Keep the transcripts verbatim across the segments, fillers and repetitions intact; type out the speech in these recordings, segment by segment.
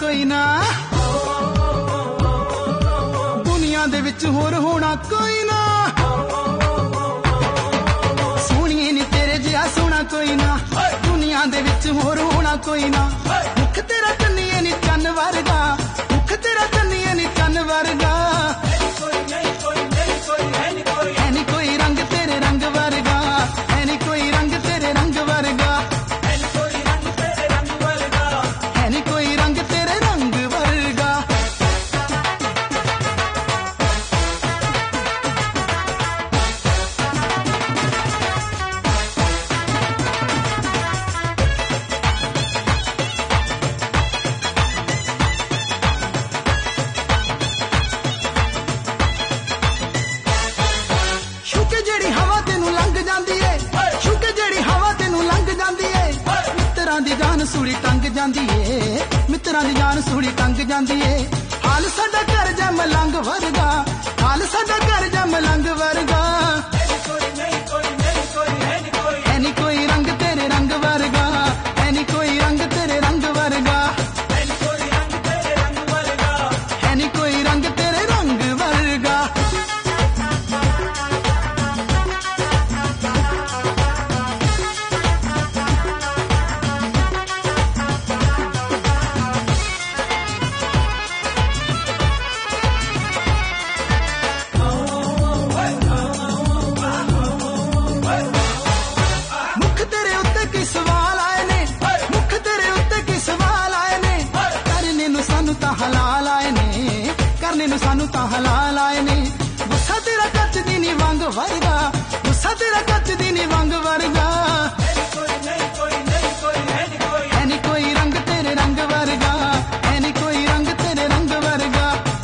कोई ना दुनिया दे विच होर होना कोई ना सोहणिए नी तेरे जिहा सोहना कोई ना दुनिया दे विच होर होना कोई ना मुख तेरा चन्निए नी चन्न वर्गा मुख तेरा चन्निए नी चन्न वर्गा है नी कोई रंग तेरे रंग वर्गा है नी कोई रंग तेरे रंग वर्गा है नी कोई रंग तेरे रंग वर्गा शुके जेड़ी हवा तेनू लंघ जांदी है शुके जेड़ी हवा तेनू लंघ जांदी है मित्रां दी जान सूली टंग जांदी है मित्रां दी जान सूली टंग जांदी है हाल साडा घर जा मलंग वर्गा हाल साडा घर जा मलंग वर्गा है नी कोई रंग तेरे रंग वर्गा है नी कोई रंग तेरे रंग वर्गा है नी कोई रंग तेरे रंग वर्गा मुख तेरे उत्ते की सवाल आए ने मुख तेरे उत्ते की सवाल आए ने करने नु सानू तां हलाल आए ने करने नु सानू तां हलाल आए ने गुस्सा तेरा कच दी नी वंग वर्गा गुस्सा तेरा कच दी नी वंग वर्गा है नी कोई रंग तेरे रंग वर्गा है नी कोई रंग तेरे रंग वर्गा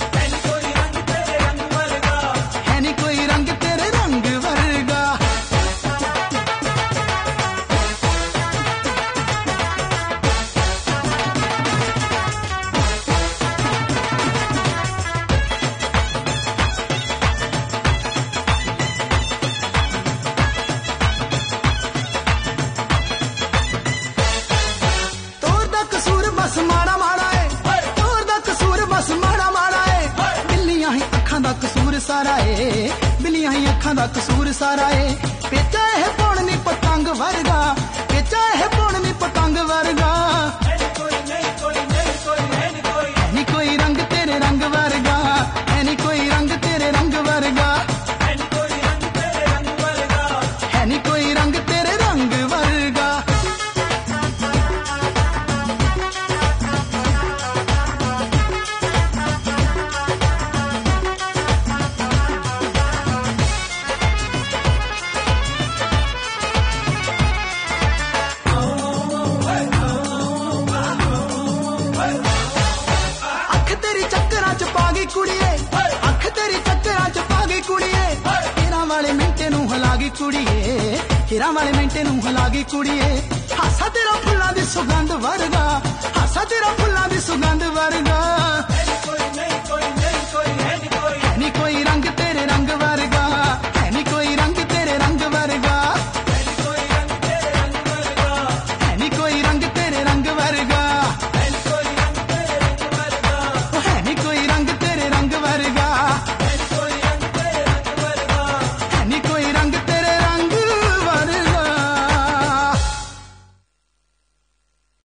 है नी कोई रंग तेरे रंग वर्गा तोर दा कसूर बस माड़ा माड़ा है तोर दा कसूर बस माड़ा माड़ा है बिल्लियां ही अखां दा कसूर सारा है बिल्लियां ही अखां दा कसूर सारा है पेचा है पौड़नी पतंग वर्गा पेचा है पौड़नी पतंग वर्गा है नी कोई रंग तेरे रंग वर्गा है नी कोई रंग तेरे रंग वर्गा है नी कोई रंग तेरे रंग वर्गा अख तेरी चक्करां च पा गई कुड़िए अख तेरी चक्करां च पा गई कुड़िए हिरां वाले मिंटे नू हिला गई कुड़िए हिरां वाले मिंटे नू हिला गई कुड़िए हासा तेरा फुल्लां दी सुगंध वर्गा हासा तेरा फुल्लां दी सुगंध वर्गा